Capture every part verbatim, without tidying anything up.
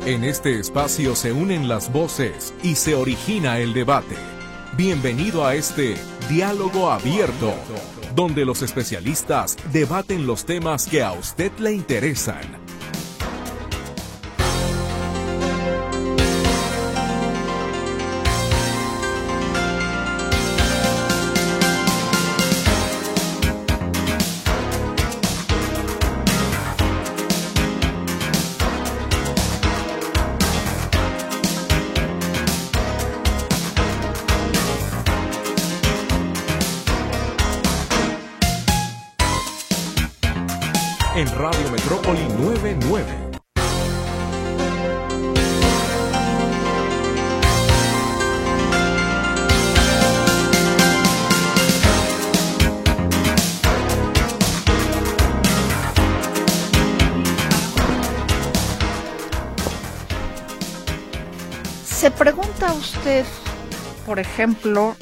En este espacio se unen las voces y se origina el debate. Bienvenido a este Diálogo Abierto, donde los especialistas debaten los temas que a usted le interesan. En Radio Metrópoli noventa y nueve. ¿Se pregunta usted, por ejemplo,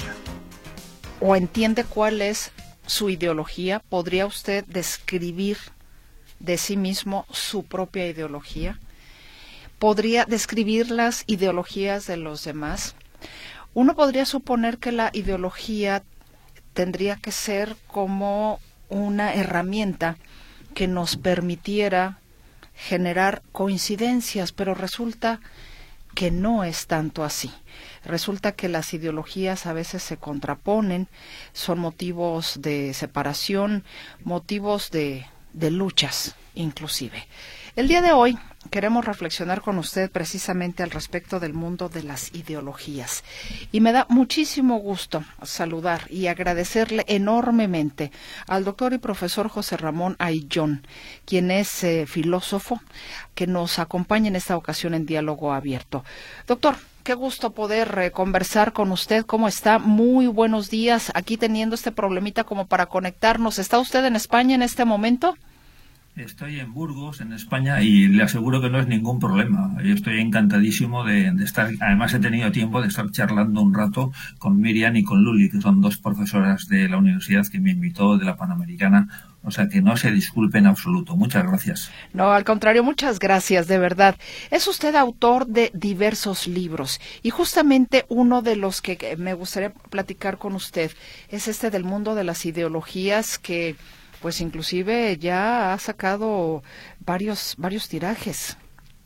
o entiende cuál es su ideología? ¿Podría usted describir de sí mismo su propia ideología? ¿Podría describir las ideologías de los demás? Uno podría suponer que la ideología tendría que ser como una herramienta que nos permitiera generar coincidencias, pero resulta que no es tanto así. Resulta que las ideologías a veces se contraponen, son motivos de separación, motivos de de luchas inclusive. El día de hoy queremos reflexionar con usted precisamente al respecto del mundo de las ideologías. Y me da muchísimo gusto saludar y agradecerle enormemente al doctor y profesor José Ramón Ayllón, quien es eh, filósofo, que nos acompaña en esta ocasión en Diálogo Abierto. Doctor, qué gusto poder eh, conversar con usted. ¿Cómo está? Muy buenos días. Aquí teniendo este problemita como para conectarnos. ¿Está usted en España en este momento? Estoy en Burgos, en España, y le aseguro que no es ningún problema. Yo estoy encantadísimo de, de estar. Además, he tenido tiempo de estar charlando un rato con Miriam y con Luli, que son dos profesoras de la universidad que me invitó, de la Panamericana. O sea, que no se disculpe en absoluto. Muchas gracias. No, al contrario, muchas gracias, de verdad. Es usted autor de diversos libros y justamente uno de los que me gustaría platicar con usted es este del mundo de las ideologías, que pues inclusive ya ha sacado varios varios tirajes.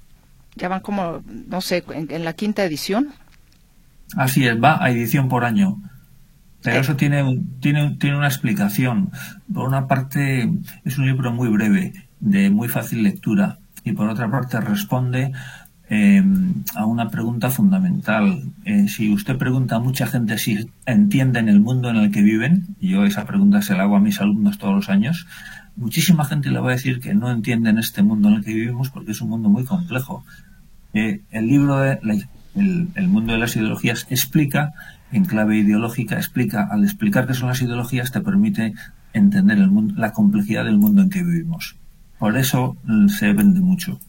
Ya van como, no sé, en, en la quinta edición. Así es, va a edición por año. Pero eso tiene, tiene, tiene una explicación. Por una parte, es un libro muy breve, de muy fácil lectura, y por otra parte responde eh, a una pregunta fundamental. Eh, si usted pregunta a mucha gente si entienden el mundo en el que viven, y yo esa pregunta se la hago a mis alumnos todos los años, muchísima gente le va a decir que no entienden este mundo en el que vivimos porque es un mundo muy complejo. Eh, el libro de la, el, el mundo de las ideologías explica, en clave ideológica, explica, al explicar qué son las ideologías, te permite entender el mundo, la complejidad del mundo en que vivimos. Por eso se vende mucho.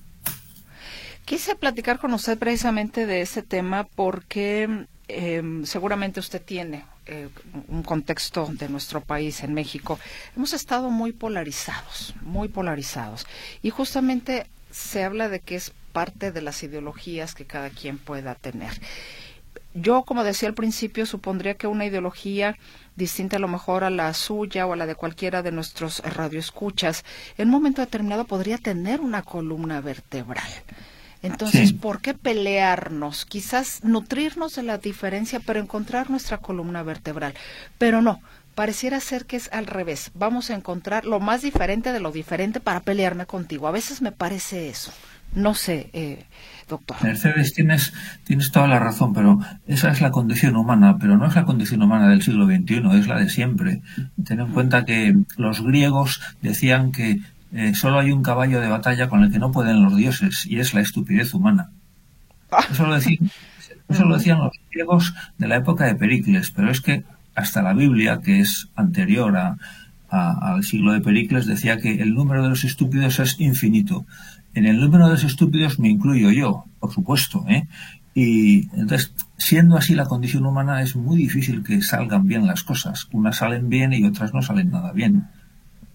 Quise platicar con usted precisamente de ese tema porque eh, seguramente usted tiene eh, un contexto de nuestro país, en México. Hemos estado muy polarizados, muy polarizados. Y justamente se habla de que es parte de las ideologías que cada quien pueda tener. Yo, como decía al principio, supondría que una ideología distinta a lo mejor a la suya o a la de cualquiera de nuestros radioescuchas, en un momento determinado podría tener una columna vertebral. Entonces, sí. ¿Por qué pelearnos? Quizás nutrirnos de la diferencia, pero encontrar nuestra columna vertebral. Pero no, pareciera ser que es al revés. Vamos a encontrar lo más diferente de lo diferente para pelearme contigo. A veces me parece eso. No sé, eh, doctor. Mercedes, tienes, tienes toda la razón, pero esa es la condición humana, pero no es la condición humana del siglo veintiuno, es la de siempre. Ten en cuenta que los griegos decían que eh, solo hay un caballo de batalla con el que no pueden los dioses, y es la estupidez humana. Eso lo decían, eso lo decían los griegos de la época de Pericles, pero es que hasta la Biblia, que es anterior a, a, al siglo de Pericles, decía que el número de los estúpidos es infinito. En el número de los estúpidos me incluyo yo, por supuesto, ¿eh? Y entonces, siendo así la condición humana, es muy difícil que salgan bien las cosas. Unas salen bien y otras no salen nada bien.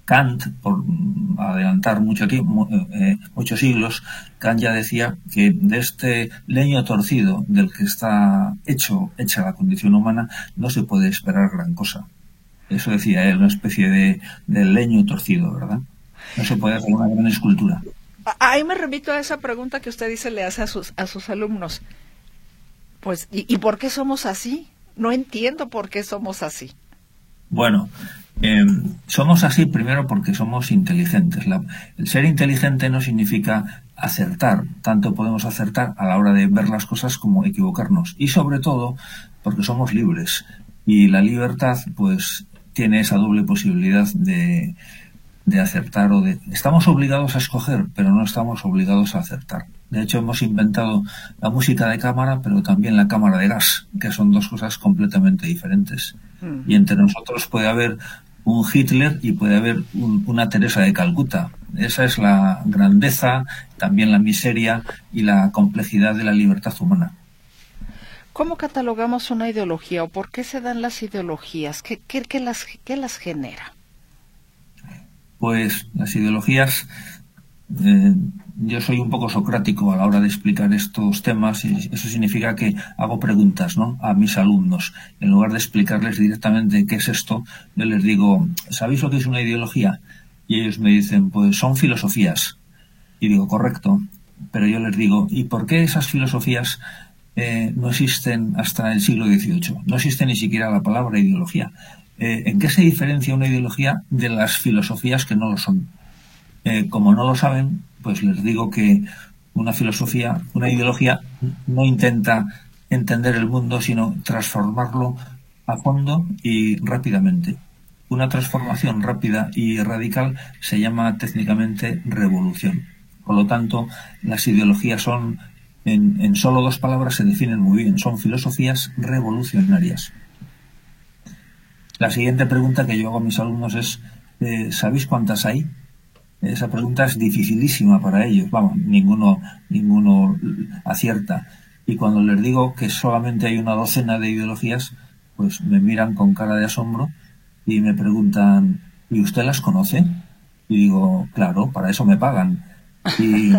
Kant, por adelantar mucho tiempo, eh, muchos siglos, Kant ya decía que de este leño torcido del que está hecho, hecha la condición humana, no se puede esperar gran cosa. Eso decía él, una especie de, de leño torcido, ¿verdad? No se puede hacer una gran escultura. Ahí me remito a esa pregunta que usted dice le hace a sus, a sus alumnos. Pues, ¿y, ¿y por qué somos así? No entiendo por qué somos así. Bueno, eh, somos así primero porque somos inteligentes. La, el ser inteligente no significa acertar. Tanto podemos acertar a la hora de ver las cosas como equivocarnos. Y sobre todo porque somos libres. Y la libertad, pues, tiene esa doble posibilidad de, de acertar o de... Estamos obligados a escoger, pero no estamos obligados a acertar. De hecho, hemos inventado la música de cámara, pero también la cámara de gas, que son dos cosas completamente diferentes. Mm. Y entre nosotros puede haber un Hitler y puede haber un, una Teresa de Calcuta. Esa es la grandeza, también la miseria y la complejidad de la libertad humana. ¿Cómo catalogamos una ideología o por qué se dan las ideologías? ¿Qué, qué, qué, las, qué las genera? Pues las ideologías... Eh, yo soy un poco socrático a la hora de explicar estos temas y eso significa que hago preguntas, ¿no?, a mis alumnos. En lugar de explicarles directamente qué es esto, yo les digo, ¿sabéis lo que es una ideología? Y ellos me dicen, pues son filosofías. Y digo, correcto. Pero yo les digo, ¿y por qué esas filosofías eh, no existen hasta el siglo dieciocho? No existe ni siquiera la palabra ideología. Eh, ¿En qué se diferencia una ideología de las filosofías que no lo son? Eh, como no lo saben, pues les digo que una filosofía, una ideología no intenta entender el mundo, sino transformarlo a fondo y rápidamente. Una transformación rápida y radical se llama técnicamente revolución. Por lo tanto, las ideologías son, en, en solo dos palabras se definen muy bien, son filosofías revolucionarias. La siguiente pregunta que yo hago a mis alumnos es, eh, ¿sabéis cuántas hay? Esa pregunta es dificilísima para ellos. Vamos, ninguno, ninguno acierta. Y cuando les digo que solamente hay una docena de ideologías, pues me miran con cara de asombro y me preguntan, ¿y usted las conoce? Y digo, claro, para eso me pagan. Y,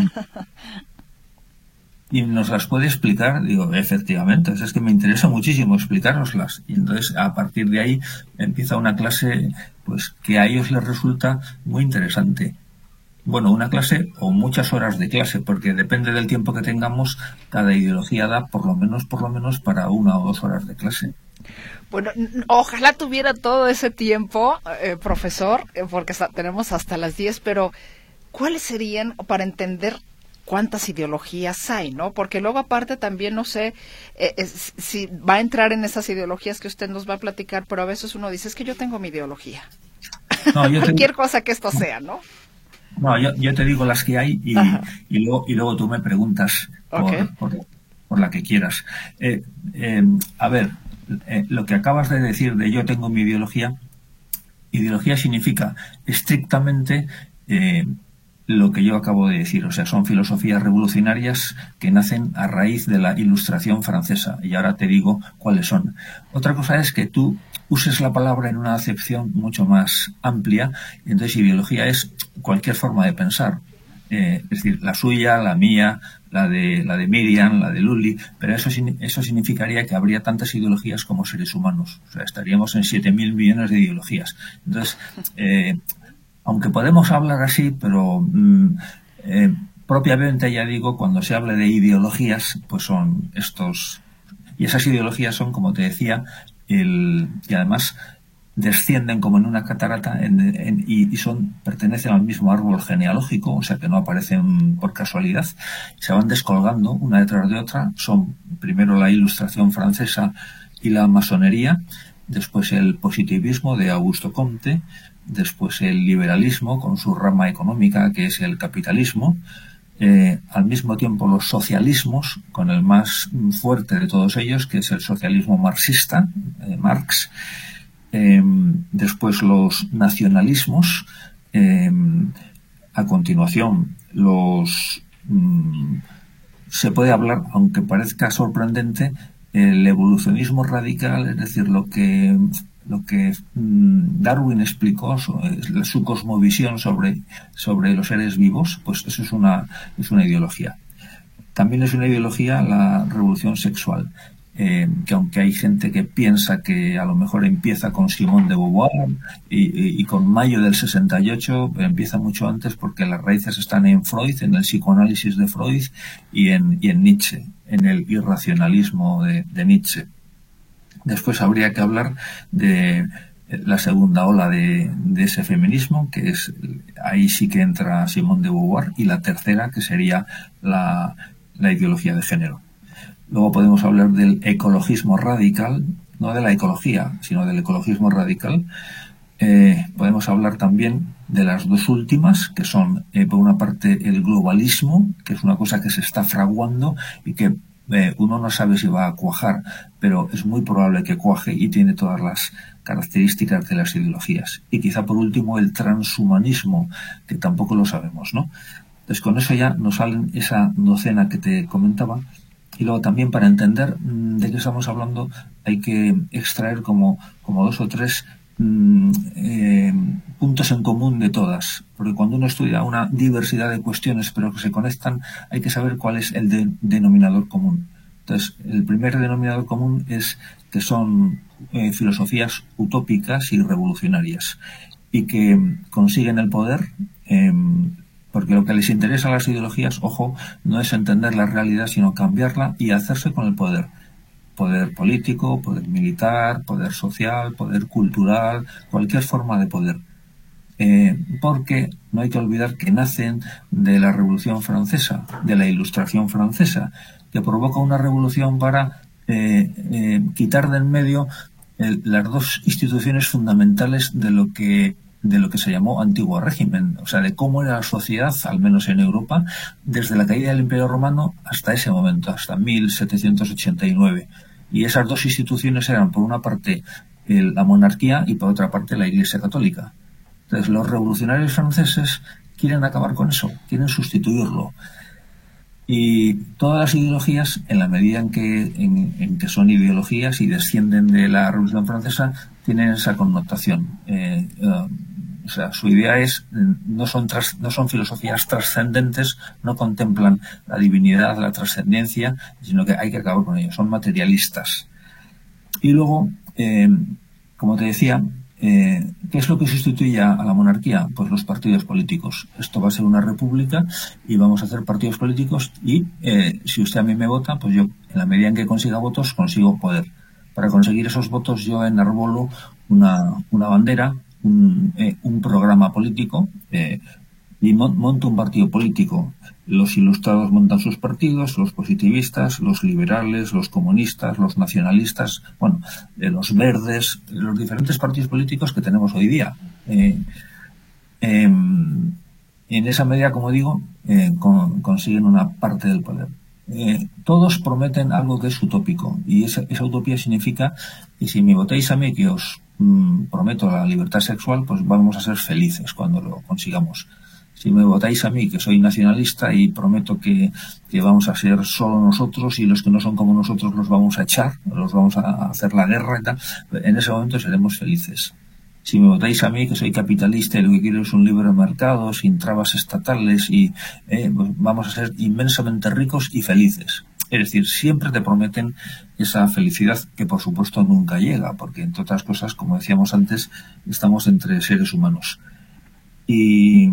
y nos las puede explicar. Digo, efectivamente, es que me interesa muchísimo explicárnoslas. Y entonces, a partir de ahí, empieza una clase pues que a ellos les resulta muy interesante. Bueno, una clase o muchas horas de clase, porque depende del tiempo que tengamos, cada ideología da por lo menos, por lo menos para una o dos horas de clase. Bueno, ojalá tuviera todo ese tiempo, eh, profesor, eh, porque hasta, tenemos hasta las diez, pero ¿cuáles serían para entender cuántas ideologías hay, no? Porque luego aparte también no sé eh, es, si va a entrar en esas ideologías que usted nos va a platicar, pero a veces uno dice, es que yo tengo mi ideología. No, yo Cualquier te... cosa que esto sea, ¿no? No, yo, yo te digo las que hay y, y, luego, y luego tú me preguntas por, okay. por, por la que quieras. Eh, eh, a ver, eh, lo que acabas de decir de yo tengo mi ideología, ideología significa estrictamente eh, lo que yo acabo de decir. O sea, son filosofías revolucionarias que nacen a raíz de la Ilustración francesa. Y ahora te digo cuáles son. Otra cosa es que tú uses la palabra en una acepción mucho más amplia. Y entonces ideología es cualquier forma de pensar. Eh, es decir, la suya, la mía, la de la de Miriam, la de Lully, pero eso, eso significaría que habría tantas ideologías como seres humanos. O sea, estaríamos en siete mil millones de ideologías. Entonces, eh, aunque podemos hablar así, pero mm, eh, propiamente, ya digo, cuando se habla de ideologías, pues son estos... Y esas ideologías son, como te decía, el, y además descienden como en una catarata en, en, y, y son pertenecen al mismo árbol genealógico, o sea que no aparecen por casualidad, se van descolgando una detrás de otra. Son primero la Ilustración francesa y la masonería, después el positivismo de Augusto Comte, después el liberalismo con su rama económica que es el capitalismo, eh, al mismo tiempo los socialismos con el más fuerte de todos ellos que es el socialismo marxista, eh, Marx, eh, después los nacionalismos, eh, a continuación los mm, se puede hablar, aunque parezca sorprendente, el evolucionismo radical, es decir, lo que lo que mmm, Darwin explicó, su, su cosmovisión sobre, sobre los seres vivos, pues eso es una, es una ideología. También es una ideología la revolución sexual. Eh, que aunque hay gente que piensa que a lo mejor empieza con Simone de Beauvoir y, y, y con Mayo del sesenta y ocho, empieza mucho antes porque las raíces están en Freud, en el psicoanálisis de Freud y en, y en Nietzsche, en el irracionalismo de, de Nietzsche. Después habría que hablar de la segunda ola de, de ese feminismo, que es ahí sí que entra Simone de Beauvoir, y la tercera, que sería la, la ideología de género. Luego podemos hablar del ecologismo radical, no de la ecología, sino del ecologismo radical. Eh, podemos hablar también de las dos últimas, que son, eh, por una parte, el globalismo, que es una cosa que se está fraguando y que eh, uno no sabe si va a cuajar, pero es muy probable que cuaje y tiene todas las características de las ideologías. Y quizá, por último, el transhumanismo, que tampoco lo sabemos, ¿no? Entonces, con eso ya nos salen esa docena que te comentaba. Y luego también, para entender mmm, de qué estamos hablando, hay que extraer como, como dos o tres mmm, eh, puntos en común de todas. Porque cuando uno estudia una diversidad de cuestiones pero que se conectan, hay que saber cuál es el de, denominador común. Entonces, el primer denominador común es que son eh, filosofías utópicas y revolucionarias y que consiguen el poder. Eh, Porque lo que les interesa a las ideologías, ojo, no es entender la realidad, sino cambiarla y hacerse con el poder. Poder político, poder militar, poder social, poder cultural, cualquier forma de poder. Eh, porque no hay que olvidar que nacen de la Revolución Francesa, de la Ilustración Francesa, que provoca una revolución para eh, eh, quitar de en medio el, las dos instituciones fundamentales de lo que de lo que se llamó antiguo régimen, o sea, de cómo era la sociedad, al menos en Europa, desde la caída del Imperio Romano hasta ese momento, hasta mil setecientos ochenta y nueve. Y esas dos instituciones eran, por una parte, el, la monarquía y por otra parte la Iglesia Católica. Entonces, los revolucionarios franceses quieren acabar con eso, quieren sustituirlo. Y todas las ideologías, en la medida en que, en, en que son ideologías y descienden de la Revolución Francesa, tienen esa connotación. Eh, uh, O sea, su idea es, no son, tras, no son filosofías trascendentes, no contemplan la divinidad, la trascendencia, sino que hay que acabar con ello, son materialistas. Y luego, eh, como te decía, eh, ¿qué es lo que sustituye a la monarquía? Pues los partidos políticos. Esto va a ser una república y vamos a hacer partidos políticos y eh, si usted a mí me vota, pues yo, en la medida en que consiga votos, consigo poder. Para conseguir esos votos yo enarbolo una, una bandera, Un, eh, un programa político eh, y monto un partido político. Los ilustrados montan sus partidos, los positivistas, los liberales, los comunistas, los nacionalistas, bueno, eh, los verdes, los diferentes partidos políticos que tenemos hoy día. Eh, eh, en esa medida, como digo, eh, con, consiguen una parte del poder. Eh, todos prometen algo que es utópico y esa, esa utopía significa que si me votáis a mí que os mm, prometo la libertad sexual, pues vamos a ser felices cuando lo consigamos. Si me votáis a mí que soy nacionalista y prometo que, que vamos a ser solo nosotros y los que no son como nosotros los vamos a echar, los vamos a hacer la guerra y tal, en ese momento seremos felices. Si me votáis a mí, que soy capitalista y lo que quiero es un libre mercado, sin trabas estatales, y eh, pues vamos a ser inmensamente ricos y felices. Es decir, siempre te prometen esa felicidad que, por supuesto, nunca llega, porque, entre otras cosas, como decíamos antes, estamos entre seres humanos. Y,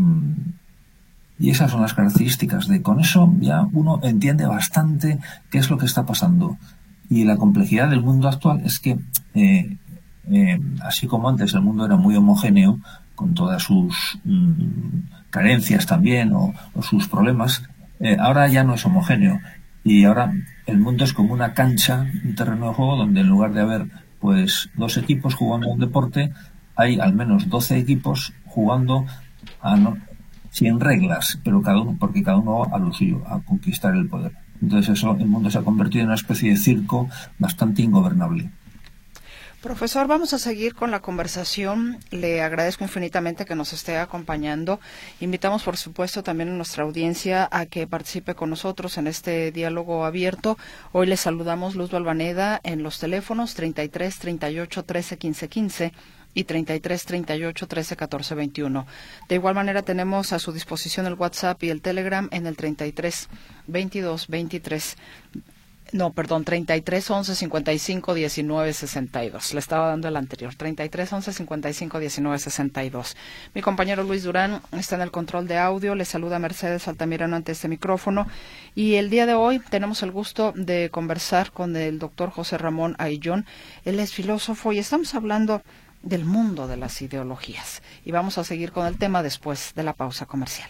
y esas son las características de... Con eso ya uno entiende bastante qué es lo que está pasando. Y la complejidad del mundo actual es que... Eh, Eh, así como antes el mundo era muy homogéneo, con todas sus mm, carencias también o, o sus problemas, eh, ahora ya no es homogéneo y ahora el mundo es como una cancha, un terreno de juego donde en lugar de haber pues dos equipos jugando a un deporte, hay al menos doce equipos jugando a no, sin reglas, pero cada uno, porque cada uno va a lo suyo, a conquistar el poder. Entonces eso, el mundo se ha convertido en una especie de circo bastante ingobernable. Profesor, vamos a seguir con la conversación. Le agradezco infinitamente que nos esté acompañando. Invitamos, por supuesto, también a nuestra audiencia a que participe con nosotros en este diálogo abierto. Hoy les saludamos Luz Balvaneda en los teléfonos treinta y tres, treinta y ocho, trece, quince, quince y treinta y tres, treinta y ocho, trece, catorce, veintiuno. De igual manera tenemos a su disposición el WhatsApp y el Telegram en el treinta y tres, veintidós, veintitrés. No, perdón, treinta y tres, once, cincuenta y cinco, diecinueve, sesenta y dos. Le estaba dando el anterior, treinta y tres, once, cincuenta y cinco, diecinueve, sesenta y dos. Mi compañero Luis Durán está en el control de audio. Le saluda Mercedes Altamirano ante este micrófono. Y el día de hoy tenemos el gusto de conversar con el doctor José Ramón Ayllón. Él es filósofo y estamos hablando del mundo de las ideologías. Y vamos a seguir con el tema después de la pausa comercial.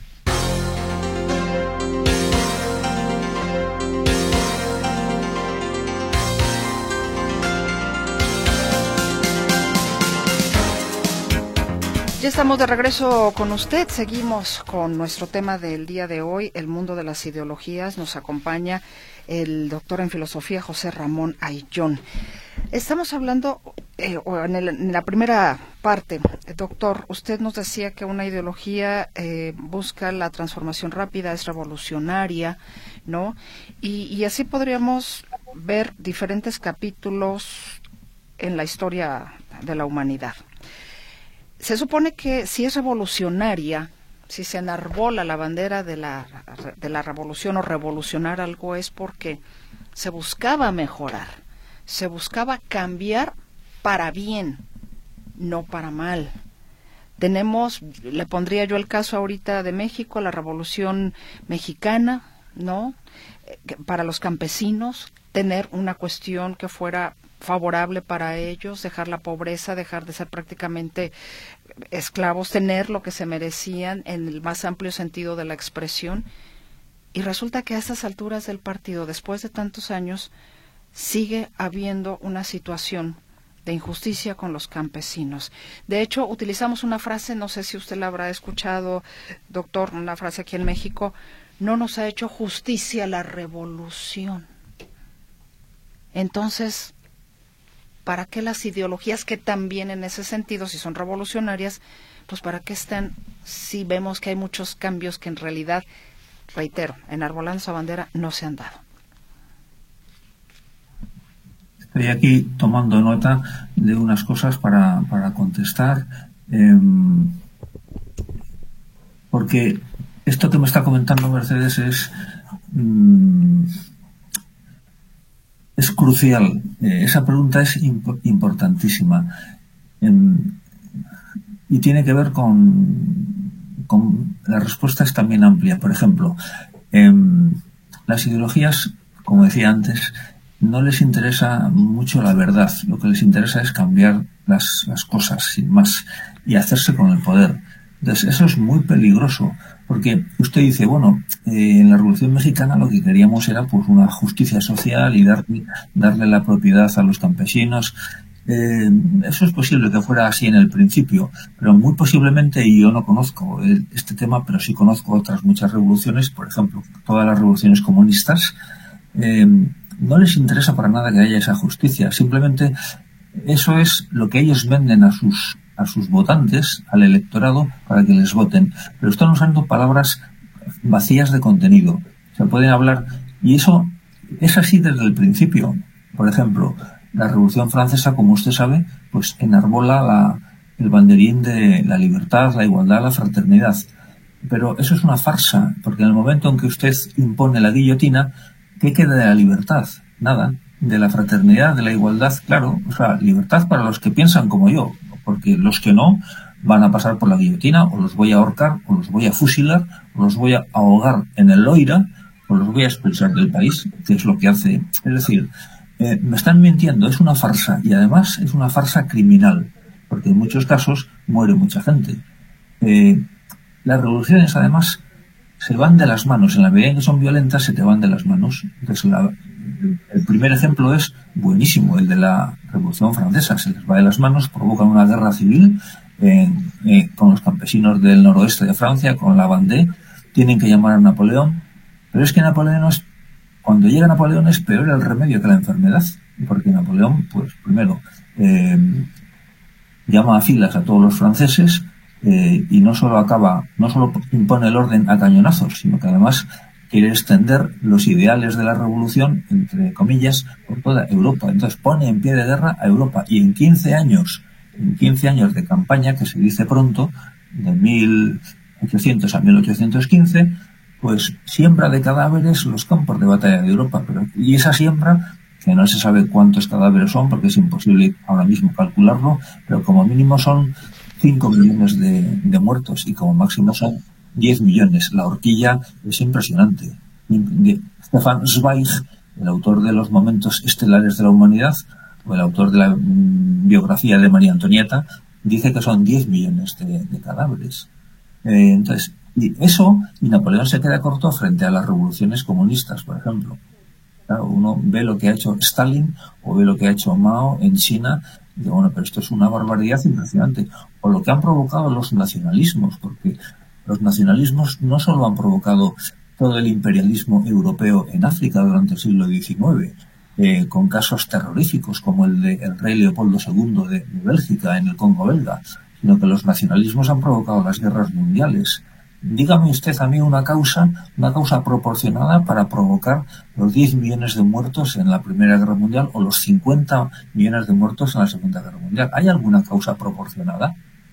Ya estamos de regreso con usted. Seguimos con nuestro tema del día de hoy, el mundo de las ideologías. Nos acompaña el doctor en filosofía José Ramón Ayllón. Estamos hablando, eh, en, el, en la primera parte, doctor, usted nos decía que una ideología eh, busca la transformación rápida, es revolucionaria, ¿no? Y, y así podríamos ver diferentes capítulos en la historia de la humanidad. Se supone que si es revolucionaria, si se enarbola la bandera de la, de la revolución o revolucionar algo, es porque se buscaba mejorar, se buscaba cambiar para bien, no para mal. Tenemos, le pondría yo el caso ahorita de México, la Revolución Mexicana, ¿no? Para los campesinos, tener una cuestión que fuera favorable para ellos, dejar la pobreza, dejar de ser prácticamente esclavos, tener lo que se merecían en el más amplio sentido de la expresión. Y resulta que a estas alturas del partido, después de tantos años, sigue habiendo una situación de injusticia con los campesinos. De hecho, utilizamos una frase, no sé si usted la habrá escuchado, doctor, una frase aquí en México: no nos ha hecho justicia la revolución. Entonces, ¿para qué las ideologías que también en ese sentido, si son revolucionarias, pues para qué están, si vemos que hay muchos cambios que en realidad, reitero, enarbolando esa bandera, no se han dado? Estoy aquí tomando nota de unas cosas para, para contestar, eh, porque esto que me está comentando Mercedes es... Mm, Es crucial. Eh, esa pregunta es imp- importantísima eh, y tiene que ver con, con... La respuesta es también amplia. Por ejemplo, eh, las ideologías, como decía antes, no les interesa mucho la verdad. Lo que les interesa es cambiar las, las cosas, sin más, y hacerse con el poder. Entonces, eso es muy peligroso, porque usted dice, bueno, eh, en la Revolución Mexicana lo que queríamos era pues una justicia social y darle, darle la propiedad a los campesinos. Eh, eso es posible que fuera así en el principio, pero muy posiblemente, y yo no conozco este tema, pero sí conozco otras muchas revoluciones, por ejemplo, todas las revoluciones comunistas, eh, no les interesa para nada que haya esa justicia. Simplemente eso es lo que ellos venden a sus a sus votantes, al electorado, para que les voten. Pero están usando palabras vacías de contenido. Se pueden hablar, y eso es así desde el principio. Por ejemplo, la Revolución Francesa, como usted sabe, pues enarbola la, el banderín de la libertad, la igualdad, la fraternidad. Pero eso es una farsa, porque en el momento en que usted impone la guillotina, ¿qué queda de la libertad? Nada. De la fraternidad, de la igualdad, claro. O sea, libertad para los que piensan como yo, porque los que no van a pasar por la guillotina, o los voy a ahorcar, o los voy a fusilar, o los voy a ahogar en el Loira, o los voy a expulsar del país, que es lo que hace. Es decir, eh, me están mintiendo, es una farsa, y además es una farsa criminal, porque en muchos casos muere mucha gente. Eh, las revoluciones, además, se van de las manos. En la medida en que son violentas, se te van de las manos. Entonces, la, el primer ejemplo es buenísimo, el de la Revolución Francesa. Se les va de las manos, provocan una guerra civil eh, eh, con los campesinos del noroeste de Francia, con la Vendée. Tienen que llamar a Napoleón, pero es que Napoleón es cuando llega Napoleón es peor el remedio que la enfermedad, porque Napoleón, pues primero, eh, llama a filas a todos los franceses eh, y no solo acaba, no solo impone el orden a cañonazos, sino que además quiere extender los ideales de la revolución, entre comillas, por toda Europa. Entonces pone en pie de guerra a Europa y en quince años, en quince años de campaña, que se dice pronto, de mil ochocientos a mil ochocientos quince, pues siembra de cadáveres los campos de batalla de Europa. Pero, y esa siembra, que no se sabe cuántos cadáveres son, porque es imposible ahora mismo calcularlo, pero como mínimo son cinco millones de, de muertos y como máximo son diez millones. La horquilla es impresionante. Stefan Zweig, el autor de Los momentos estelares de la humanidad, o el autor de la mm, biografía de María Antonieta, dice que son diez millones de, de cadáveres. Eh, entonces, y eso, y Napoleón se queda corto frente a las revoluciones comunistas, por ejemplo. Claro, uno ve lo que ha hecho Stalin o ve lo que ha hecho Mao en China y dice, bueno, pero esto es una barbaridad impresionante. O lo que han provocado los nacionalismos, porque los nacionalismos no solo han provocado todo el imperialismo europeo en África durante el siglo diecinueve, eh, con casos terroríficos como el de el rey Leopoldo segundo de, de Bélgica en el Congo belga, sino que los nacionalismos han provocado las guerras mundiales. Dígame usted a mí una causa, una causa proporcionada para provocar los diez millones de muertos en la Primera Guerra Mundial o los cincuenta millones de muertos en la Segunda Guerra Mundial. ¿Hay alguna causa proporcionada?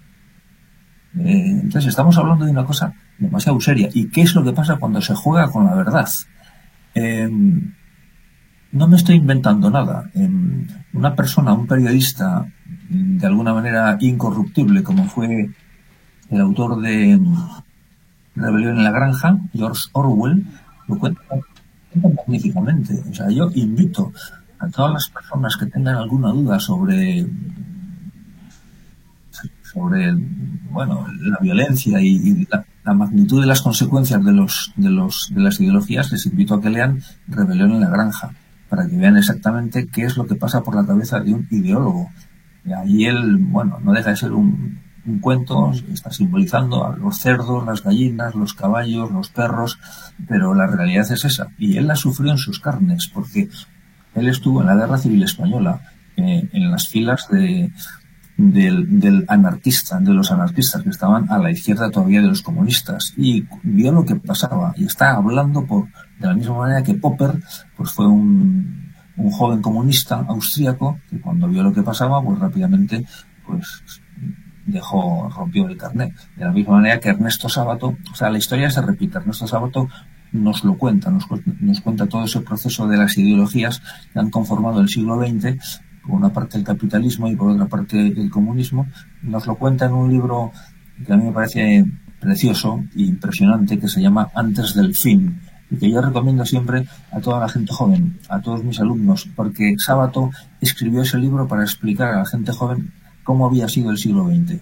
Eh, entonces estamos hablando de una cosa demasiado seria. ¿Y qué es lo que pasa cuando se juega con la verdad? Eh, no me estoy inventando nada. Eh, una persona, un periodista de alguna manera incorruptible, como fue el autor de Rebelión en la Granja, George Orwell, lo cuenta magníficamente. O sea, yo invito a todas las personas que tengan alguna duda sobre sobre bueno la violencia y, y la, la magnitud de las consecuencias de los de los de las ideologías, les invito a que lean Rebelión en la Granja para que vean exactamente qué es lo que pasa por la cabeza de un ideólogo. Y ahí él, bueno, no deja de ser un un cuento, está simbolizando a los cerdos, las gallinas, los caballos, los perros, pero la realidad es esa. Y él la sufrió en sus carnes, porque él estuvo en la Guerra Civil Española, eh, en las filas de, del, del anarquista, de los anarquistas que estaban a la izquierda todavía de los comunistas, y vio lo que pasaba, y está hablando por, de la misma manera que Popper, pues fue un, un joven comunista austríaco, que cuando vio lo que pasaba, pues rápidamente, pues dejó, rompió el carnet. De la misma manera que Ernesto Sábato, o sea, la historia se repite. Ernesto Sábato nos lo cuenta, nos, nos cuenta todo ese proceso de las ideologías que han conformado el siglo veinte, por una parte el capitalismo y por otra parte el comunismo. Nos lo cuenta en un libro que a mí me parece precioso e impresionante, que se llama Antes del fin, y que yo recomiendo siempre a toda la gente joven, a todos mis alumnos, porque Sábato escribió ese libro para explicar a la gente joven cómo había sido el siglo veinte.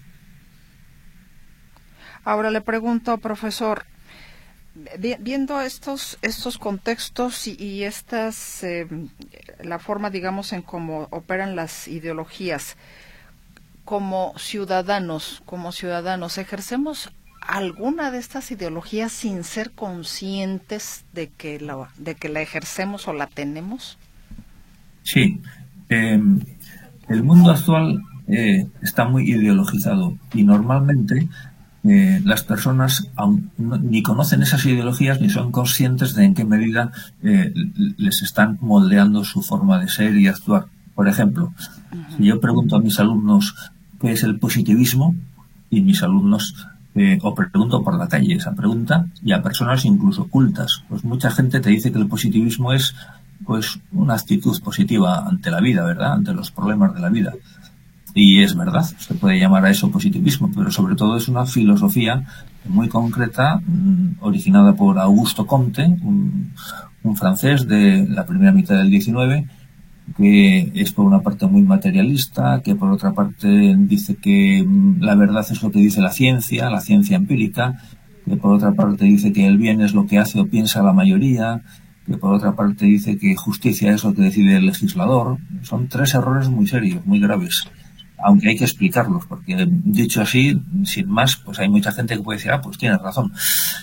Ahora le pregunto, profesor, viendo estos estos contextos y, y estas eh, la forma, digamos, en cómo operan las ideologías, como ciudadanos, como ciudadanos, ¿ejercemos alguna de estas ideologías sin ser conscientes de que la, de que la ejercemos o la tenemos? Sí. Eh, el mundo actual Eh, está muy ideologizado y normalmente eh, las personas aun, no, ni conocen esas ideologías ni son conscientes de en qué medida eh, les están moldeando su forma de ser y actuar. Por ejemplo, uh-huh. si yo pregunto a mis alumnos qué es el positivismo, y mis alumnos eh, o pregunto por la calle esa pregunta, y a personas incluso cultas, pues mucha gente te dice que el positivismo es pues una actitud positiva ante la vida, ¿verdad? Ante los problemas de la vida. Y es verdad, se puede llamar a eso positivismo, pero sobre todo es una filosofía muy concreta, originada por Augusto Comte, un, un francés de la primera mitad del diecinueve, que es por una parte muy materialista, que por otra parte dice que la verdad es lo que dice la ciencia, la ciencia empírica, que por otra parte dice que el bien es lo que hace o piensa la mayoría, que por otra parte dice que justicia es lo que decide el legislador. Son tres errores muy serios, muy graves, aunque hay que explicarlos, porque dicho así, sin más, pues hay mucha gente que puede decir, ah, pues tienes razón.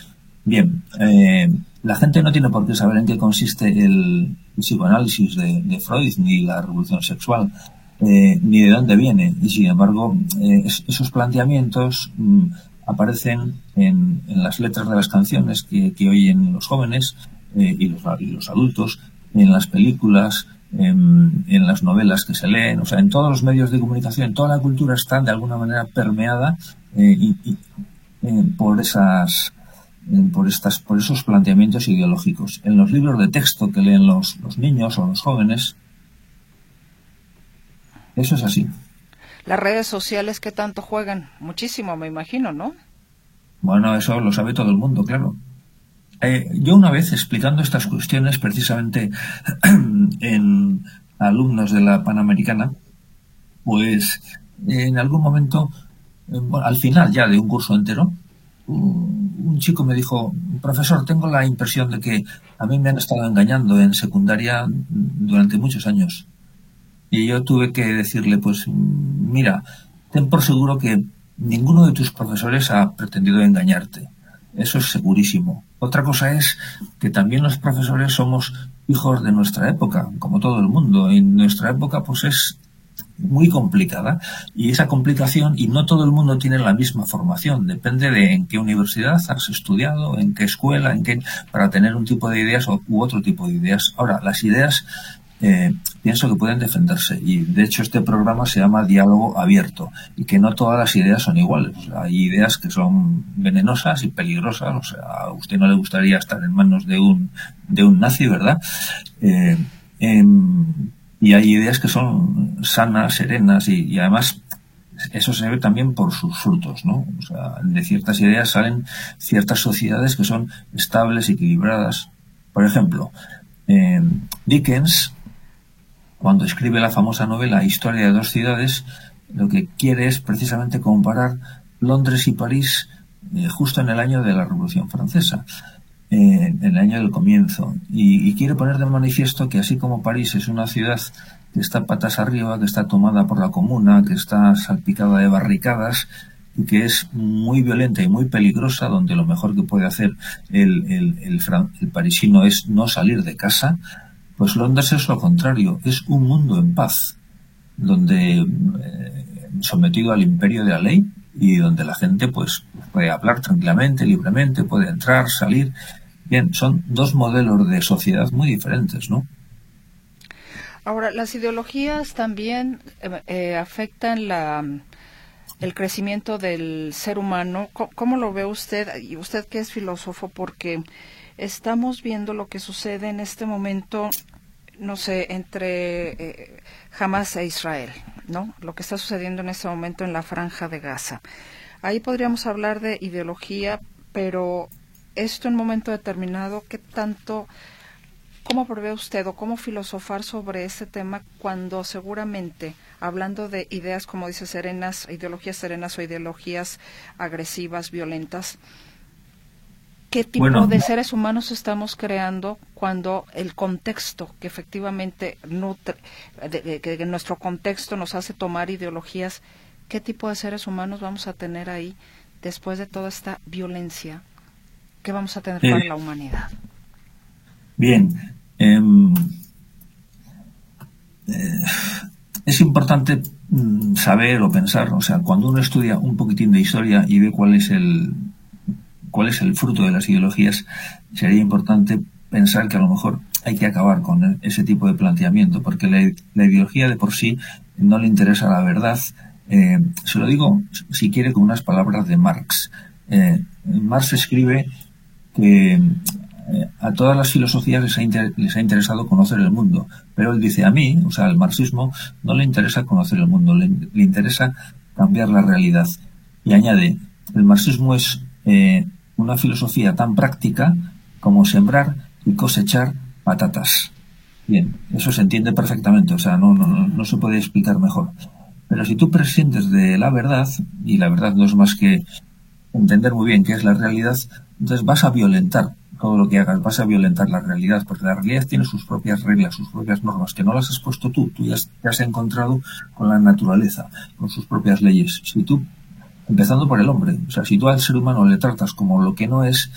Bien, eh, la gente no tiene por qué saber en qué consiste el, el psicoanálisis de, de Freud, ni la revolución sexual, eh, ni de dónde viene. Y sin embargo, eh, es, esos planteamientos mm, aparecen en, en las letras de las canciones que, que oyen los jóvenes eh, y, los, y los adultos, en las películas, en, en las novelas que se leen, o sea, en todos los medios de comunicación. Toda la cultura está de alguna manera permeada eh, y, y, eh, por esas por estas por esos planteamientos ideológicos. En los libros de texto que leen los, los niños o los jóvenes, eso es así. Las redes sociales, ¿qué tanto juegan? Muchísimo, me imagino, ¿no? Bueno, eso lo sabe todo el mundo, claro. Eh, yo una vez explicando estas cuestiones precisamente en alumnos de la Panamericana, pues en algún momento, eh, bueno, al final ya de un curso entero, un chico me dijo: profesor, tengo la impresión de que a mí me han estado engañando en secundaria durante muchos años. Y yo tuve que decirle, pues mira, ten por seguro que ninguno de tus profesores ha pretendido engañarte. Eso es segurísimo. Otra cosa es que también los profesores somos hijos de nuestra época, como todo el mundo. En nuestra época pues es muy complicada, y esa complicación, y no todo el mundo tiene la misma formación, depende de en qué universidad has estudiado, en qué escuela, en qué, para tener un tipo de ideas u otro tipo de ideas. Ahora, las ideas eh, pienso que pueden defenderse, y de hecho este programa se llama Diálogo Abierto, y que no todas las ideas son iguales. O sea, hay ideas que son venenosas y peligrosas. O sea, a usted no le gustaría estar en manos de un de un nazi, ¿verdad? Eh, eh, Y hay ideas que son sanas, serenas, y, y además eso se ve también por sus frutos, ¿no? O sea, de ciertas ideas salen ciertas sociedades que son estables, equilibradas. Por ejemplo, eh, Dickens, cuando escribe la famosa novela Historia de dos ciudades, lo que quiere es precisamente comparar Londres y París eh, justo en el año de la Revolución Francesa. En el año del comienzo, y, y quiere poner de manifiesto que así como París es una ciudad que está patas arriba, que está tomada por la comuna, que está salpicada de barricadas y que es muy violenta y muy peligrosa, donde lo mejor que puede hacer el, el, el, el parisino es no salir de casa, pues Londres es lo contrario, es un mundo en paz, donde eh, sometido al imperio de la ley, y donde la gente pues puede hablar tranquilamente, libremente, puede entrar, salir. Bien, son dos modelos de sociedad muy diferentes, ¿no? Ahora, las ideologías también eh, eh, afectan la, el crecimiento del ser humano. ¿Cómo, ¿Cómo lo ve usted? Y usted que es filósofo, porque estamos viendo lo que sucede en este momento, no sé, entre eh, Hamas e Israel, ¿no? Lo que está sucediendo en este momento en la Franja de Gaza. Ahí podríamos hablar de ideología, pero esto en un momento determinado, ¿qué tanto, cómo prevé usted o cómo filosofar sobre este tema cuando seguramente, hablando de ideas, como dice, serenas, ideologías serenas o ideologías agresivas, violentas, qué tipo bueno, de seres humanos estamos creando cuando el contexto que efectivamente nutre, de, de, que nuestro contexto nos hace tomar ideologías, qué tipo de seres humanos vamos a tener ahí después de toda esta violencia que vamos a tener eh, para la humanidad? Bien, eh, eh, es importante mm, saber o pensar, o sea, cuando uno estudia un poquitín de historia y ve cuál es el cuál es el fruto de las ideologías, sería importante pensar que a lo mejor hay que acabar con ese tipo de planteamiento, porque la, la ideología de por sí no le interesa la verdad. Eh, se lo digo, si quiere, con unas palabras de Marx. Eh, Marx escribe que eh, a todas las filosofías les ha, inter les ha interesado conocer el mundo, pero él dice, a mí, o sea, al marxismo, no le interesa conocer el mundo, le, le interesa cambiar la realidad. Y añade, el marxismo es eh, una filosofía tan práctica como sembrar y cosechar patatas. Bien, eso se entiende perfectamente, o sea, no, no, no se puede explicar mejor. Pero si tú prescindes de la verdad, y la verdad no es más que entender muy bien qué es la realidad, entonces vas a violentar todo lo que hagas, vas a violentar la realidad, porque la realidad tiene sus propias reglas, sus propias normas, que no las has puesto tú, tú ya te has encontrado con la naturaleza, con sus propias leyes. Si tú, empezando por el hombre, o sea, si tú al ser humano le tratas como lo que no es,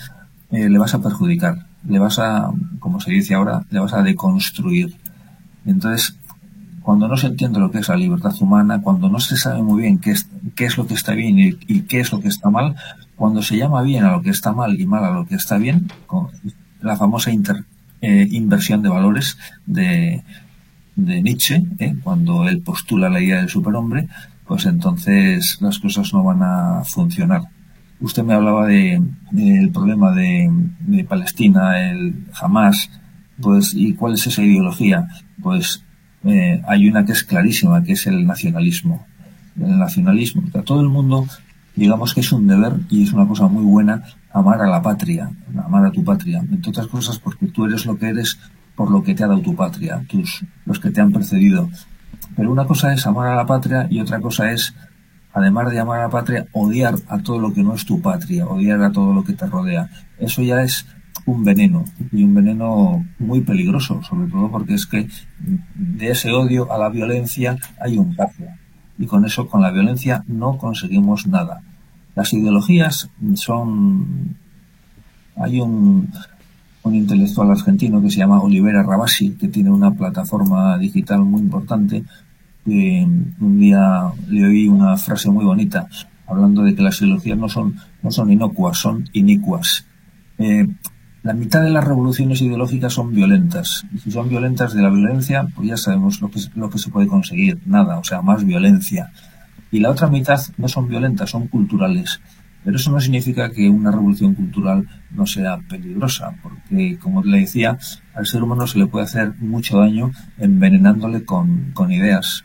eh, le vas a perjudicar, le vas a, como se dice ahora, le vas a deconstruir. Entonces, cuando no se entiende lo que es la libertad humana, cuando no se sabe muy bien qué es, qué es lo que está bien y, y qué es lo que está mal, cuando se llama bien a lo que está mal y mal a lo que está bien, con la famosa inter, eh, inversión de valores de, de Nietzsche, eh, cuando él postula la idea del superhombre, pues entonces las cosas no van a funcionar. Usted me hablaba de, del problema de, de Palestina, el Hamas, pues, ¿y cuál es esa ideología? Pues eh, hay una que es clarísima, que es el nacionalismo. El nacionalismo, o sea, todo el mundo, digamos que es un deber y es una cosa muy buena amar a la patria, amar a tu patria, entre otras cosas porque tú eres lo que eres por lo que te ha dado tu patria, tus, los que te han precedido. Pero una cosa es amar a la patria y otra cosa es, además de amar a la patria, odiar a todo lo que no es tu patria, odiar a todo lo que te rodea. Eso ya es un veneno, y un veneno muy peligroso, sobre todo porque es que de ese odio a la violencia hay un paso. Y con eso, con la violencia, no conseguimos nada. Las ideologías son... Hay un, un intelectual argentino que se llama Olivera Rabasi, que tiene una plataforma digital muy importante. Eh, un día le oí una frase muy bonita, hablando de que las ideologías no son, no son inocuas, son inicuas. Eh, la mitad de las revoluciones ideológicas son violentas. Y si son violentas, de la violencia, pues ya sabemos lo que, lo que se puede conseguir. Nada, o sea, más violencia. Y la otra mitad no son violentas, son culturales. Pero eso no significa que una revolución cultural no sea peligrosa, porque, como le decía, al ser humano se le puede hacer mucho daño envenenándole con, con ideas.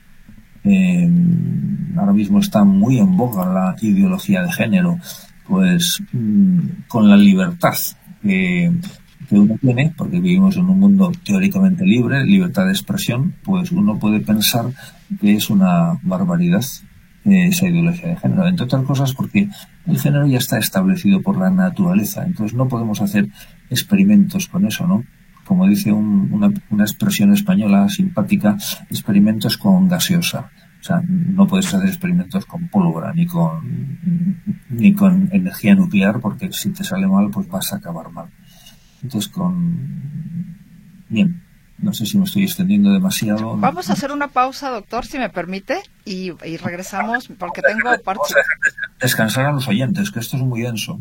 Eh, ahora mismo está muy en boga la ideología de género, pues mmm, con la libertad que, que uno tiene, porque vivimos en un mundo teóricamente libre, libertad de expresión, pues uno puede pensar que es una barbaridad eh, esa ideología de género, entre otras cosas porque el género ya está establecido por la naturaleza, entonces no podemos hacer experimentos con eso, ¿no? Como dice un, una, una expresión española simpática, experimentos con gaseosa. O sea, no puedes hacer experimentos con pólvora ni con ni con energía nuclear, porque si te sale mal, pues vas a acabar mal. Entonces, con... Bien, no sé si me estoy extendiendo demasiado. Vamos a hacer una pausa, doctor, si me permite, y, y regresamos, porque tengo... Vamos a dejar descansar a los oyentes, que esto es muy denso.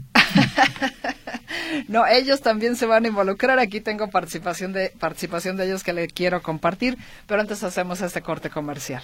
No, ellos también se van a involucrar. Aquí tengo participación de participación de ellos que le quiero compartir, pero antes hacemos este corte comercial.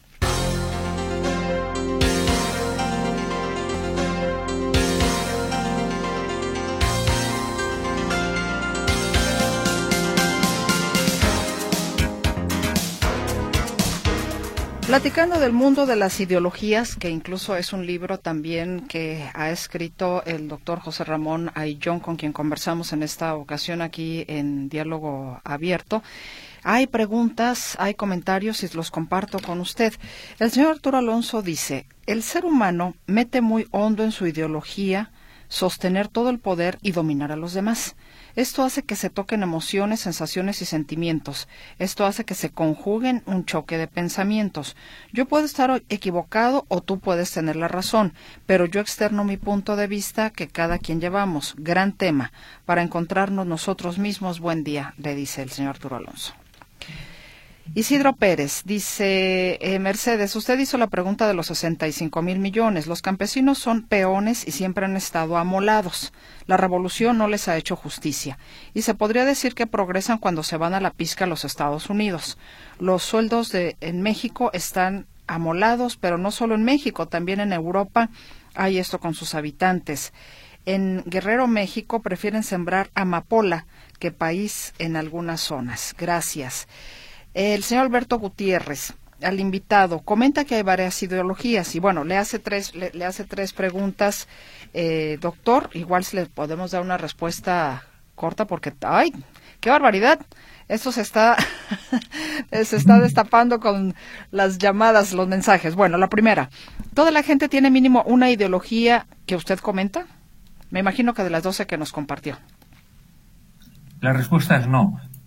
Platicando del mundo de las ideologías, que incluso es un libro también que ha escrito el doctor José Ramón Ayllón, con quien conversamos en esta ocasión aquí en Diálogo Abierto. Hay preguntas, hay comentarios y los comparto con usted. El señor Arturo Alonso dice, el ser humano mete muy hondo en su ideología sostener todo el poder y dominar a los demás. Esto hace que se toquen emociones, sensaciones y sentimientos. Esto hace que se conjuguen un choque de pensamientos. Yo puedo estar equivocado o tú puedes tener la razón, pero yo externo mi punto de vista que cada quien llevamos. Gran tema para encontrarnos nosotros mismos. Buen día, le dice el señor Arturo Alonso. Isidro Pérez dice, eh, Mercedes, usted hizo la pregunta de los sesenta y cinco mil millones. Los campesinos son peones y siempre han estado amolados. La revolución no les ha hecho justicia. Y se podría decir que progresan cuando se van a la pizca a los Estados Unidos. Los sueldos de, en México están amolados, pero no solo en México, también en Europa hay esto con sus habitantes. En Guerrero, México, prefieren sembrar amapola que país en algunas zonas. Gracias. El señor Alberto Gutiérrez, al invitado, comenta que hay varias ideologías y bueno, le hace tres, le, le hace tres preguntas, eh, doctor, igual si le podemos dar una respuesta corta porque, ¡ay, qué barbaridad! Esto se está, se está destapando con las llamadas, los mensajes. Bueno, la primera, ¿toda la gente tiene mínimo una ideología que usted comenta? Me imagino que de las doce que nos compartió. La respuesta es no.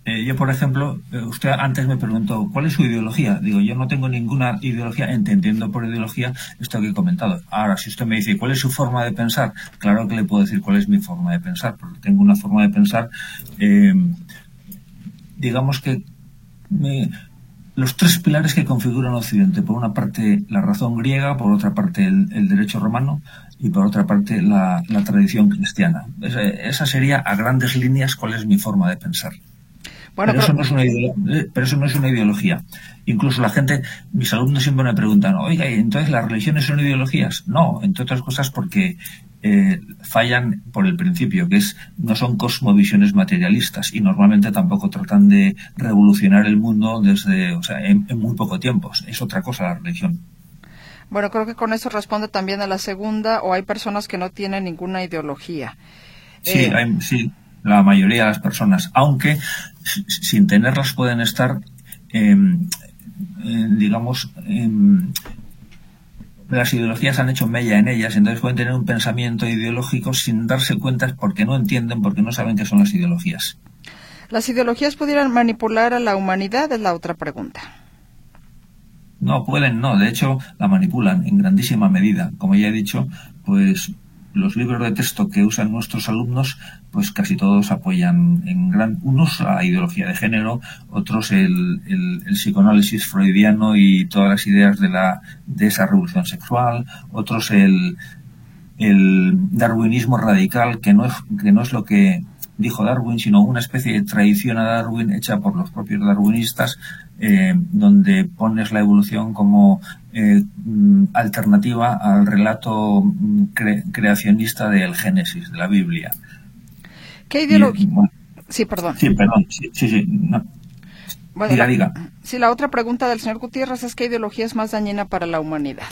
Eh, yo, por ejemplo, eh, usted antes me preguntó, ¿cuál es su ideología? Digo, yo no tengo ninguna ideología, entendiendo por ideología esto que he comentado. Ahora, si usted me dice, ¿cuál es su forma de pensar? Claro que le puedo decir cuál es mi forma de pensar, porque tengo una forma de pensar, eh, digamos que me, los tres pilares que configuran Occidente. Por una parte, la razón griega, por otra parte, el, el derecho romano, y por otra parte, la, la tradición cristiana. Esa, esa sería, a grandes líneas, cuál es mi forma de pensar. Bueno, pero, pero, eso no es una ideología, pero eso no es una ideología. Incluso la gente, mis alumnos siempre me preguntan, oiga, ¿y entonces las religiones son ideologías? No, entre otras cosas porque eh, fallan por el principio, que es no son cosmovisiones materialistas y normalmente tampoco tratan de revolucionar el mundo desde, o sea, en, en muy poco tiempo. Es otra cosa la religión. Bueno, creo que con eso responde también a la segunda, o hay personas que no tienen ninguna ideología. Sí, eh, hay, sí. La mayoría de las personas, aunque sin tenerlas pueden estar, eh, eh, digamos, eh, las ideologías han hecho mella en ellas, entonces pueden tener un pensamiento ideológico sin darse cuenta porque no entienden, porque no saben qué son las ideologías. ¿Las ideologías pudieran manipular a la humanidad? Es la otra pregunta. No, pueden, no. De hecho, la manipulan en grandísima medida. Como ya he dicho, pues los libros de texto que usan nuestros alumnos, pues casi todos apoyan en gran, unos la ideología de género, otros el, el, el psicoanálisis freudiano y todas las ideas de la de esa revolución sexual, otros el, el darwinismo radical, que no es que no es lo que dijo Darwin, sino una especie de traición a Darwin hecha por los propios darwinistas, eh, donde pones la evolución como eh, alternativa al relato cre creacionista del Génesis, de la Biblia. ¿Qué ideología? Bueno, sí, perdón. Sí, perdón. Sí, sí, sí. No. Bueno, diga, la, diga. Sí, la otra pregunta del señor Gutiérrez es ¿qué ideología es más dañina para la humanidad?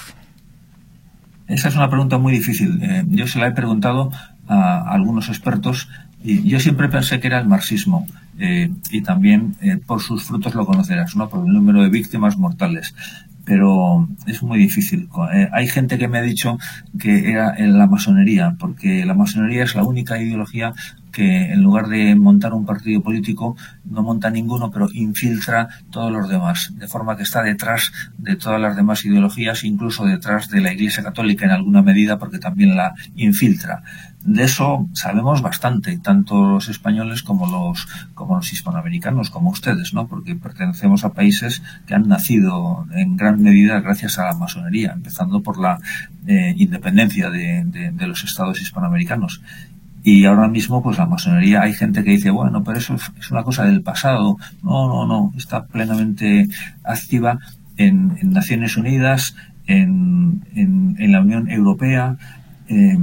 Esa es una pregunta muy difícil. Eh, yo se la he preguntado a, a algunos expertos y yo siempre pensé que era el marxismo. Eh, y también eh, por sus frutos lo conocerás, ¿no? Por el número de víctimas mortales. Pero es muy difícil. Eh, hay gente que me ha dicho que era en la masonería, porque la masonería es la única ideología que en lugar de montar un partido político no monta ninguno, pero infiltra todos los demás, de forma que está detrás de todas las demás ideologías, incluso detrás de la Iglesia Católica en alguna medida, porque también la infiltra. De eso sabemos bastante, tanto los españoles como los como los hispanoamericanos, como ustedes, ¿no? Porque pertenecemos a países que han nacido en gran medida gracias a la masonería, empezando por la eh, independencia de, de, de los estados hispanoamericanos. Y ahora mismo, pues la masonería, hay gente que dice, bueno, pero eso es una cosa del pasado. No, no, no, está plenamente activa en, en Naciones Unidas, en, en, en la Unión Europea. Eh,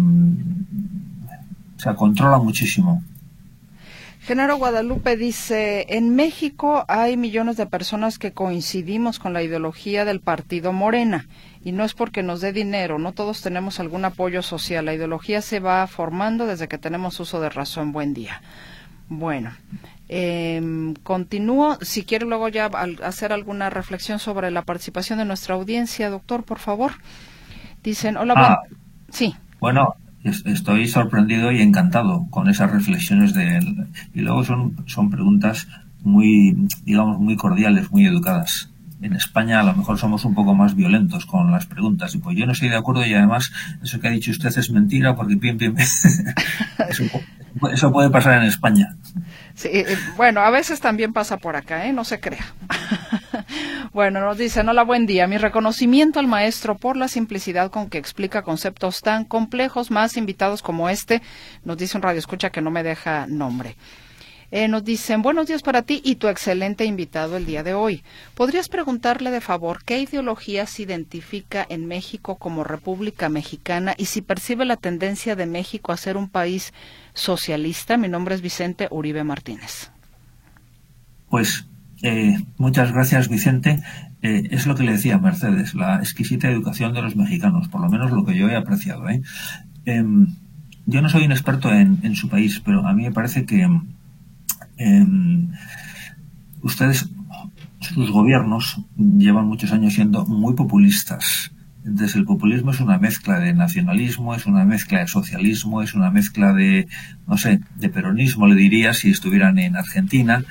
o sea, controla muchísimo. Genaro Guadalupe dice, en México hay millones de personas que coincidimos con la ideología del partido Morena, y no es porque nos dé dinero, no todos tenemos algún apoyo social, la ideología se va formando desde que tenemos uso de razón. Buen día. Bueno, eh, continúo, si quiere luego ya al hacer alguna reflexión sobre la participación de nuestra audiencia, doctor, por favor. Dicen, hola, ah, buen... sí. Bueno, estoy sorprendido y encantado con esas reflexiones de él. Y luego son, son preguntas muy, digamos, muy cordiales, muy educadas. En España a lo mejor somos un poco más violentos con las preguntas. Y pues yo no estoy de acuerdo y además eso que ha dicho usted es mentira porque bien, bien, eso, eso puede pasar en España. Sí, bueno, a veces también pasa por acá, ¿eh? No se crea. Bueno, nos dicen, hola, buen día. Mi reconocimiento al maestro por la simplicidad con que explica conceptos tan complejos, más invitados como este, nos dice un radioescucha que no me deja nombre. Eh, nos dicen, buenos días para ti y tu excelente invitado el día de hoy. ¿Podrías preguntarle de favor qué ideología se identifica en México como República Mexicana y si percibe la tendencia de México a ser un país socialista? Mi nombre es Vicente Uribe Martínez. Pues eh, muchas gracias, Vicente. Eh, es lo que le decía Mercedes, la exquisita educación de los mexicanos, por lo menos lo que yo he apreciado. ¿eh? Eh, yo no soy un experto en, en su país, pero a mí me parece que Eh, ustedes, sus gobiernos, llevan muchos años siendo muy populistas. Entonces el populismo es una mezcla de nacionalismo, es una mezcla de socialismo, es una mezcla de, no sé, de peronismo, le diría, si estuvieran en Argentina.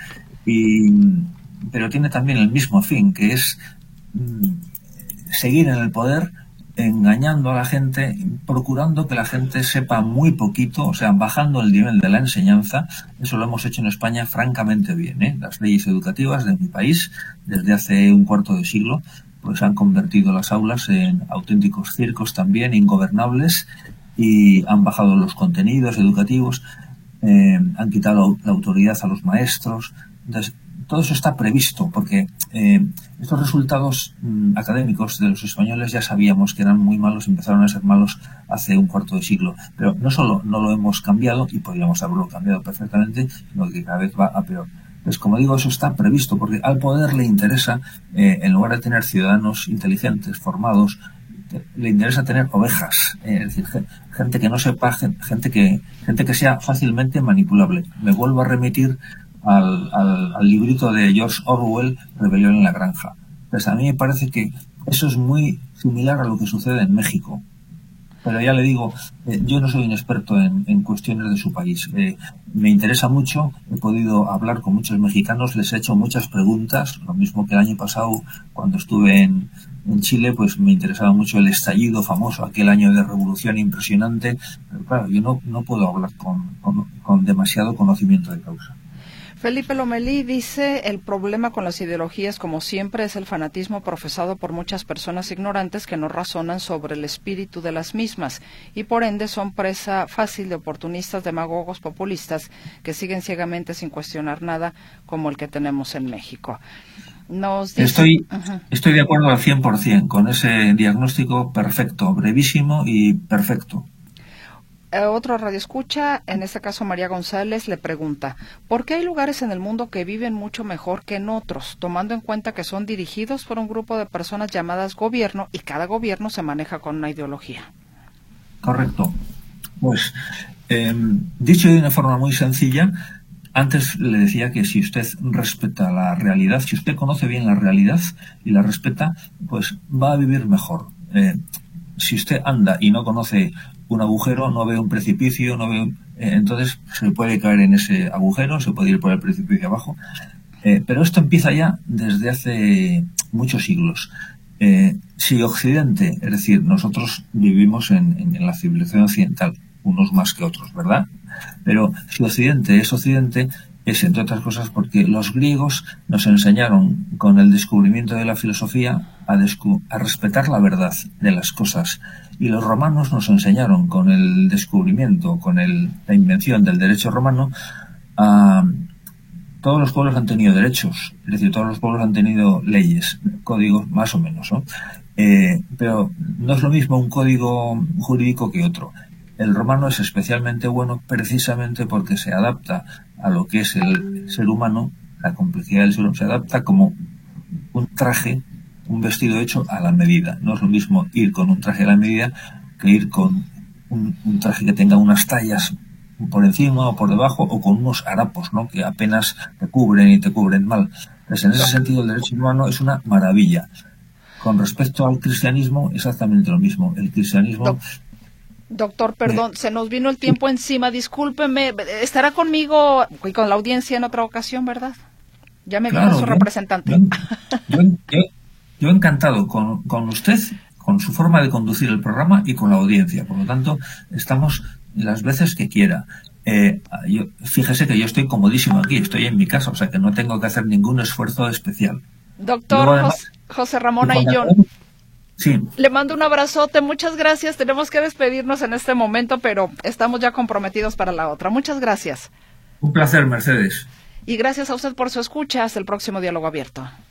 y, pero tiene también el mismo fin, que es mm, seguir en el poder, engañando a la gente, procurando que la gente sepa muy poquito, o sea, bajando el nivel de la enseñanza. Eso lo hemos hecho en España francamente bien, ¿eh? Las leyes educativas de mi país, desde hace un cuarto de siglo, pues han convertido las aulas en auténticos circos también, ingobernables, y han bajado los contenidos educativos, eh, han quitado la autoridad a los maestros. Entonces, todo eso está previsto, porque eh, estos resultados mm, académicos de los españoles ya sabíamos que eran muy malos, empezaron a ser malos hace un cuarto de siglo. Pero no solo no lo hemos cambiado, y podríamos haberlo cambiado perfectamente, sino que cada vez va a peor. Pues como digo, eso está previsto, porque al poder le interesa, eh, en lugar de tener ciudadanos inteligentes, formados, le interesa tener ovejas, eh, es decir, gente que no sepa, gente que, gente que sea fácilmente manipulable. Me vuelvo a remitir Al, al, al librito de George Orwell, Rebelión en la Granja. Pues a mí me parece que eso es muy similar a lo que sucede en México. Pero ya le digo, eh, yo no soy un experto en, en cuestiones de su país. Eh, me interesa mucho, he podido hablar con muchos mexicanos, les he hecho muchas preguntas, lo mismo que el año pasado cuando estuve en, en Chile, pues me interesaba mucho el estallido famoso, aquel año de revolución impresionante. Pero claro, yo no, no puedo hablar con, con, con demasiado conocimiento de causa. Felipe Lomelí dice, el problema con las ideologías, como siempre, es el fanatismo profesado por muchas personas ignorantes que no razonan sobre el espíritu de las mismas y por ende son presa fácil de oportunistas, demagogos, populistas que siguen ciegamente sin cuestionar nada, como el que tenemos en México. Nos dice... Estoy, uh-huh. estoy de acuerdo al cien por ciento con ese diagnóstico perfecto, brevísimo y perfecto. Otro radioescucha, en este caso María González, le pregunta, ¿por qué hay lugares en el mundo que viven mucho mejor que en otros, tomando en cuenta que son dirigidos por un grupo de personas llamadas gobierno y cada gobierno se maneja con una ideología? Correcto. Pues, eh, dicho de una forma muy sencilla, antes le decía que si usted respeta la realidad, si usted conoce bien la realidad y la respeta, pues va a vivir mejor. Eh, si usted anda y no conoce un agujero, no ve un precipicio, no ve un, eh, entonces se puede caer en ese agujero, se puede ir por el precipicio abajo. Eh, pero esto empieza ya desde hace muchos siglos. Eh, si Occidente, es decir, nosotros vivimos en, en, en la civilización occidental, unos más que otros, ¿verdad? Pero si Occidente es Occidente, es entre otras cosas porque los griegos nos enseñaron con el descubrimiento de la filosofía a, descu- a respetar la verdad de las cosas. Y los romanos nos enseñaron con el descubrimiento, con el, la invención del derecho romano, a todos los pueblos han tenido derechos, es decir, todos los pueblos han tenido leyes, códigos más o menos, ¿no? Eh, pero no es lo mismo un código jurídico que otro. El romano es especialmente bueno precisamente porque se adapta a lo que es el ser humano, la complejidad del ser humano, se adapta como un traje, un vestido hecho a la medida. No es lo mismo ir con un traje a la medida que ir con un, un traje que tenga unas tallas por encima o por debajo o con unos harapos, ¿no? Que apenas te cubren y te cubren mal. Entonces, en ese sentido, el derecho humano es una maravilla. Con respecto al cristianismo, exactamente lo mismo. El cristianismo... Do- Doctor, perdón, eh, se nos vino el tiempo encima, discúlpeme. Estará conmigo y con la audiencia en otra ocasión, ¿verdad? Ya me claro, dijo su yo, representante. Yo, yo, yo, yo encantado con, con usted, con su forma de conducir el programa y con la audiencia. Por lo tanto, estamos las veces que quiera. Eh, yo, fíjese que yo estoy comodísimo aquí, estoy en mi casa, o sea que no tengo que hacer ningún esfuerzo especial. Doctor Luego, además, José, José Ramón Ayllón, sí. Le mando un abrazote, muchas gracias. Tenemos que despedirnos en este momento, pero estamos ya comprometidos para la otra. Muchas gracias. Un placer, Mercedes. Y gracias a usted por su escucha. Hasta el próximo Diálogo Abierto.